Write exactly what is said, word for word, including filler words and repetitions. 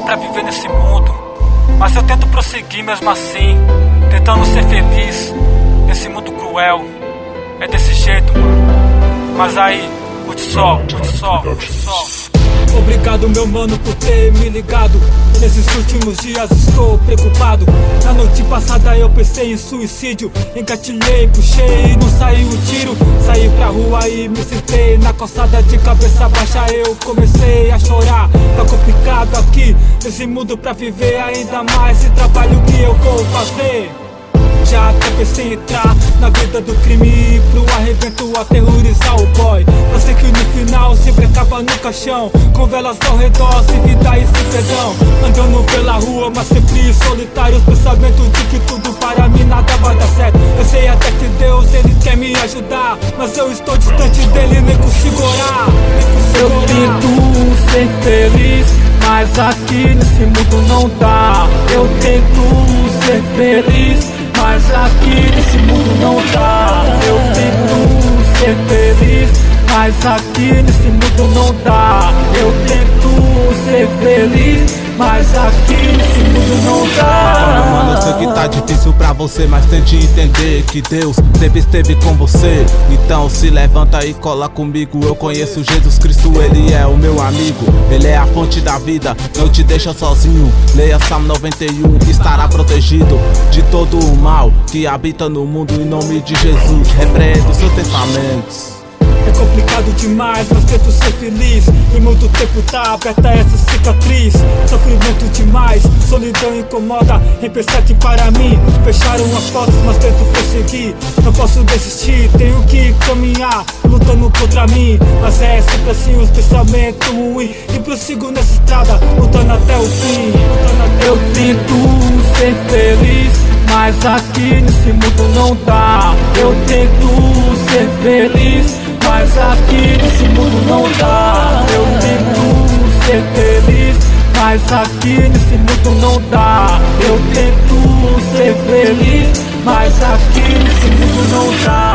pra viver nesse mundo, mas eu tento prosseguir mesmo assim, tentando ser feliz nesse mundo cruel. É desse jeito, mano. Mas aí, curte só, curte só, curte só. Obrigado, meu mano, por ter me ligado. Nesses últimos dias estou preocupado. Na noite passada eu pensei em suicídio. Engatilhei, puxei e não saiu o tiro. Saí pra rua e me sentei na calçada de cabeça baixa. Eu comecei a chorar. Tá complicado aqui nesse mundo pra viver ainda mais. Esse trabalho que eu vou fazer. Já até pensei em entrar na vida do crime, pro arrebento aterrorizar o boy. Eu sei que no final sempre acaba no caixão, com velas ao redor, sem vida e sem perdão. Andando pela rua, mas sempre solitário, os pensamentos de que tudo para mim nada vai dar certo. Eu sei até que Deus, ele quer me ajudar, mas eu estou distante dele, nem consigo orar, nem consigo orar. Eu tento ser feliz, mas aqui nesse mundo não dá. Eu tento ser feliz, mas aqui nesse mundo não dá. Eu tento ser feliz, mas aqui nesse mundo não dá. Eu tento ser feliz, mas aqui nesse mundo não dá. Olha, mano, eu sei que tá difícil pra você, mas tente entender que Deus sempre esteve com você. Então se levanta e cola comigo. Eu conheço Jesus Cristo, ele é o meu amigo. Ele é a fonte da vida, não te deixa sozinho. Leia Salmo noventa e um, estará protegido de todo o mal que habita no mundo. Em nome de Jesus, repreenda os seus pensamentos. É complicado demais, mas tento ser feliz. E muito tempo tá aberta essa cicatriz. Sofrimento demais, solidão incomoda. Em pensar que para mim fecharam as portas, mas tento prosseguir. Não posso desistir, tenho que caminhar, lutando contra mim. Mas é sempre assim os pensamentos ruins. E prossigo nessa estrada, lutando até o fim, lutando até Eu tento ser feliz, mas aqui nesse mundo não dá. Eu tento ser feliz, mas aqui nesse mundo não dá. Eu tento ser feliz, mas aqui nesse mundo não dá. Eu tento ser feliz, mas aqui nesse mundo não dá.